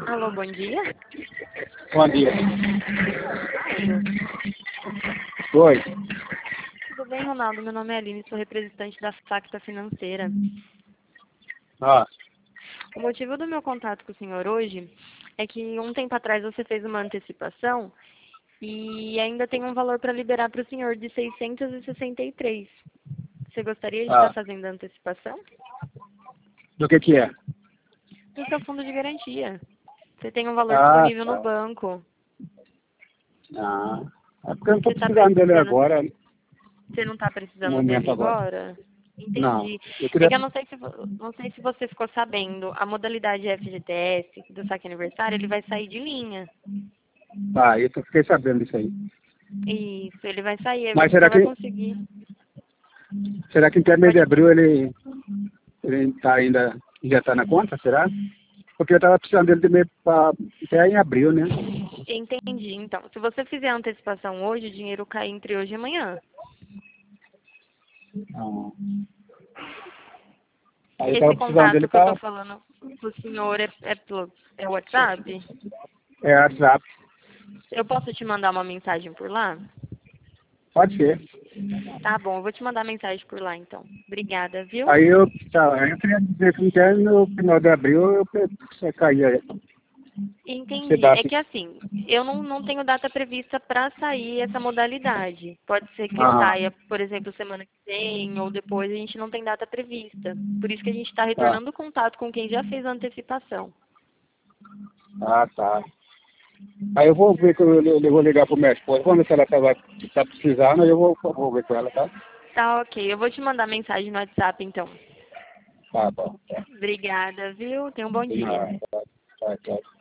Alô, bom dia. Bom dia. Ronaldo. Oi. Tudo bem, Ronaldo? Meu nome é Aline, sou representante da Facta Financeira. Ah, O motivo do meu contato com o senhor hoje é que um tempo atrás você fez uma antecipação e ainda tem um valor para liberar para o senhor de 663. Você gostaria de estar ah. fazendo a antecipação? Do que é? Do seu fundo de garantia. Você tem um valor Ah, disponível no tá. banco. Ah. É porque eu não Você estou está precisando dele precisando, agora, você não está no precisando dele momento agora. agora? Não. Entendi. Eu É queria. que eu não sei se você ficou sabendo, a modalidade FGTS do saque aniversário, ele vai sair de linha. Ah, eu fiquei sabendo disso aí. Isso, ele vai sair, aí Mas você só vai conseguir. será que até mês de Pode. abril ele tá ainda, já está na conta, será? Porque eu estava precisando dele de meio até em abril, né? Entendi. Então, se você fizer a antecipação hoje, o dinheiro cai entre hoje e amanhã. Ah. Aí eu Esse estava precisando dele contato que eu tô para. falando com o senhor é WhatsApp? É, WhatsApp. Eu posso te mandar uma mensagem por lá? Pode ser. Tá bom, eu vou te mandar mensagem por lá então. Obrigada, viu? Aí eu queria dizer que até no final de abril você caía. Você Entendi. dá. É que assim, eu não tenho data prevista para sair essa modalidade. Pode ser que Ah, saia, por exemplo, semana que vem ou depois, a gente não tem data prevista. Por isso que a gente está tá. retornando o contato com quem já fez a antecipação. Ah, tá. Aí eu vou ver que eu vou ligar pro minha esposa. Vamos ver se ela tá precisando, aí eu vou ver com ela, tá? Tá, ok. Eu vou te mandar mensagem no WhatsApp então. Tá bom. Obrigada, viu? Tenha um bom dia. Tá, tá, tá.